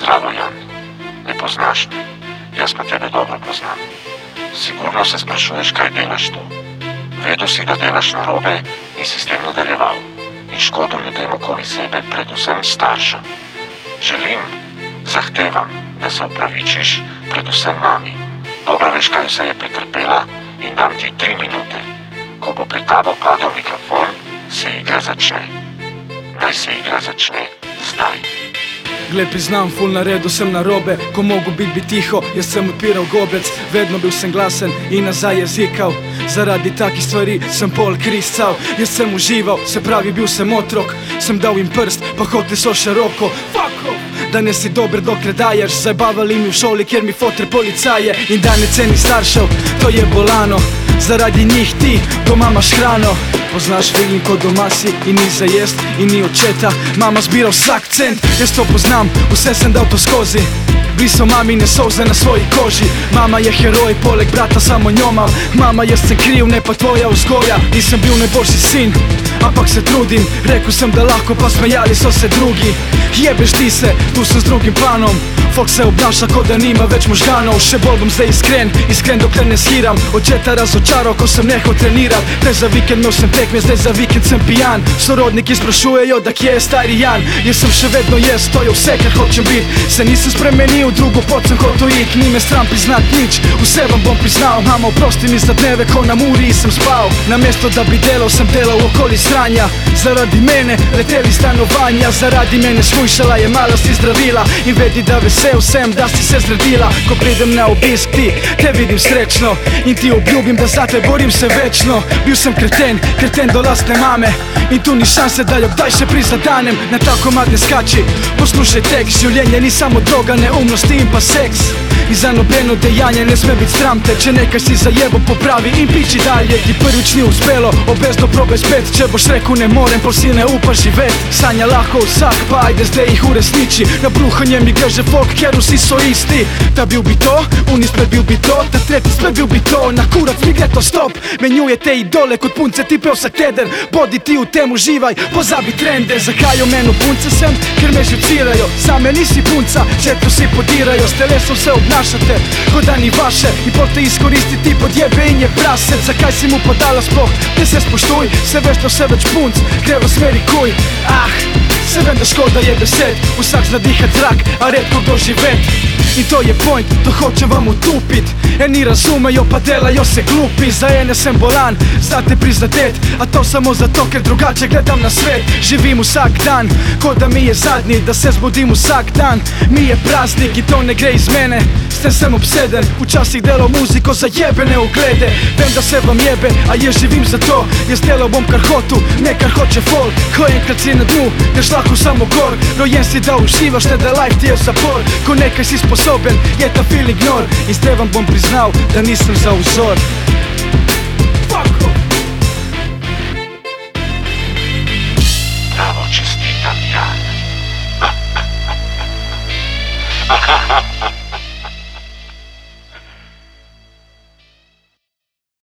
Zdravo, Jan. Ne poznaš me. Jaz pa tebe dobro poznam. Sigurno se sprašuješ, kaj delaš tu. Vedel si, da delaš narobe in si s tem nadaljeval. In škodo ljudem okoli sebe, predvsem staršem. Želim, zahtevam, da se opravičiš predvsem mami. Dobro veš, kaj se je pretrpela in dam ti 3 minute. Ko bo pred tabo padel mikrofon, se igra začne. Naj se igra začne zdaj. Gle, priznam, ful naredil sem narobe. Ko mogu bi tiho, jaz sem odpiral gobec. Vedno bil sem glasen in nazaj jezikal. Zaradi takih stvari sem pol kriscal. Jaz sem užival, se pravi bil sem otrok. Sem dal jim prst, pa hoteli so široko. Fuck off! Danes si dober dokler daješ. Zabavali mi v šoli, kjer mi fotre policaje. In da ne ceni staršev, to je bolano. Zaradi njih ti doma imaš hrano. Poznaš feeling, ko doma si in ni za jest in ni očeta. Mama zbira vsak cent, jaz to poznam, vse sem dal to skozi. Brisal mamine solze na svoji koži. Mama je heroj, poleg brata samo njo imam. Mama, jaz sem kriv, ne pa tvoja vzgoja. Nisem bil najboljši sin, ampak se trudim. Rekel sem, da lahko, pa smejali so se drugi. Jebeš ti se, tu sem z drugim planom. Folk se obnaša, kot da nima več možganov. Še bolj bom zdaj iskren dokler ne shiram. Očeta razočaral, ko sem nehal trenirat. Prej za vikend imel sem tekme, zdaj za vikend sem pijan. Sorodniki sprašujejo, da kje je stari Jan. Jaz sem še vedno jaz, to je vse, kar hočem bit. Se nisem spremenil, drugo pot sem hotel it. Ni me stran priznat nič, vse vam bom priznal. Mama, oprosti mi za dneve, ko na muri sem spal. Namesto da bi delal, sem delal okoli stranja. Zaradi mene leteli stanovanja. Zaradi mene shujšala je malosti zdravila. In vedi, da vesel sem, da si se zredila. Ko pridem na obisk ti, te vidim srečno. In ti obljubim, da za te borim se večno. Bil sem kreten do lastne mame. In tu ni šanse, da jo kdaj še prizadanem. Na ta komad ne skači, poslušaj tekst. Življenje ni samo droga, neumnosti in pa seks. In za nobeno dejanje ne sme biti sram te. Če nekaj si zajebo, popravi in piči dalje. Ti prvič ni uspelo, obvezno probaj spet. Če boš rekel ne morem, pol si ne upaš živet. Sanja lahko vsak, pa ajde zdaj jih uresniči. Na bruhanje mi gre že folk, ker vsi so isti. Ta bil bi to, uni spet bil bi to, ta tretji spet bil bi to. Na kurac mi gre to stop, menjuje te idole kot punce tipe vsak teden. Bodi ti v tem uživaj, pozabi trende. Zakaj o menu punce sem? Ker me živcirajo. Same nisi punca, že tu si podirajo. S telesom se obnašate, kot da ni vaše. In pol te izkoristi ti podjebe in je prasec. Zakaj si mu podala sploh? Te se spoštuj, se veš da vse več punc gre v smeri kuj. Se vem da škoda je besed, vsak zna dihat zrak, a redko kdo živet. In to je point, to hočem vam utupit. Eni razumejo pa delajo se glupi. Za ene sem bolan, za te prizadet. A to samo zato, ker drugače gledam na svet. Živim vsak dan, kot da mi je zadnji. Da se zbudim vsak dan, mi je praznik. In to ne gre iz mene, s tem sem obseden. Včasih delal muziko za jebene uglede. Vem da se vam jebe, a jaz živim za to. Jaz delal bom kar hotu, ne kar hoče folk. Ko enkrat si na dnu, greš lahko samo gor. Rojen si da uživaš, ne da life ti je zapor. Ko nekaj si sposoben, je ta feeling nor. In zdaj vam bom priznal, da nisem za vzor. Fuck off!